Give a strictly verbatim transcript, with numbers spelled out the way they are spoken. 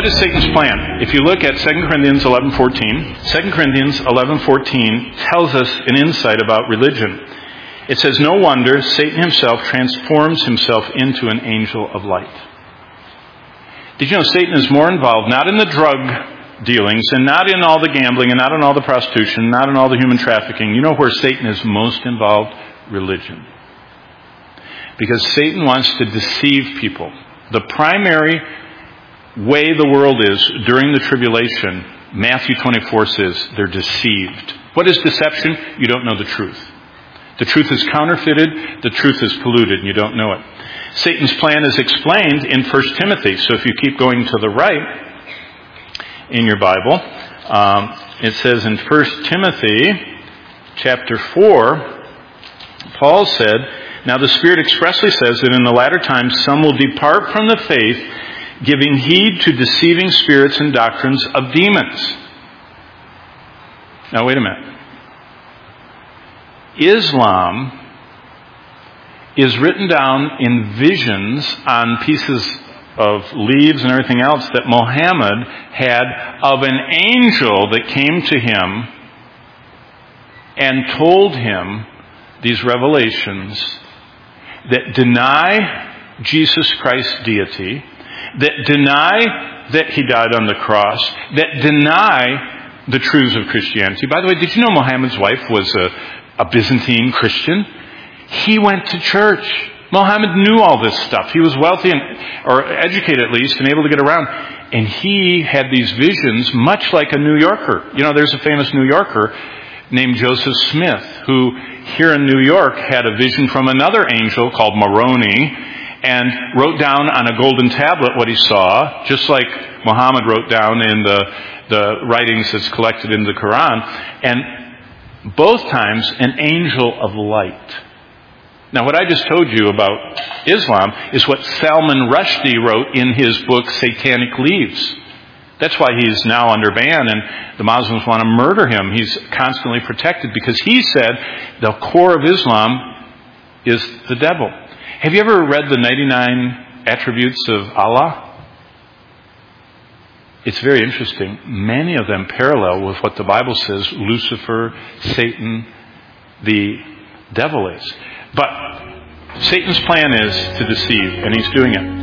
what is Satan's plan? If you look at Second Corinthians eleven fourteen, Second Corinthians eleven fourteen tells us an insight about religion. It says, no wonder Satan himself transforms himself into an angel of light. Did you know Satan is more involved not in the drug dealings and not in all the gambling and not in all the prostitution, not in all the human trafficking? You know where Satan is most involved? Religion. Because Satan wants to deceive people. The primary way the world is during the tribulation, Matthew twenty-four says they're deceived. What is deception? You don't know the truth. The truth is counterfeited, the truth is polluted, and you don't know it. Satan's plan is explained in First Timothy. So if you keep going to the right in your Bible, um, it says in First Timothy chapter four, Paul said, now the Spirit expressly says that in the latter times some will depart from the faith, giving heed to deceiving spirits and doctrines of demons. Now wait a minute. Islam is written down in visions on pieces of leaves and everything else that Muhammad had of an angel that came to him and told him these revelations that deny Jesus Christ's deity, that deny that he died on the cross, that deny the truths of Christianity. By the way, did you know Muhammad's wife was a, a Byzantine Christian? He went to church. Muhammad knew all this stuff. He was wealthy, and, or educated at least, and able to get around. And he had these visions much like a New Yorker. You know, there's a famous New Yorker named Joseph Smith, who here in New York had a vision from another angel called Moroni, and wrote down on a golden tablet what he saw, just like Muhammad wrote down in the, the writings that's collected in the Quran. And both times, an angel of light. Now, what I just told you about Islam is what Salman Rushdie wrote in his book, Satanic Leaves. That's why he's now under ban, and the Muslims want to murder him. He's constantly protected because he said the core of Islam is the devil. Have you ever read the ninety-nine attributes of Allah? It's very interesting. Many of them parallel with what the Bible says Lucifer, Satan, the devil is. But Satan's plan is to deceive, and he's doing it.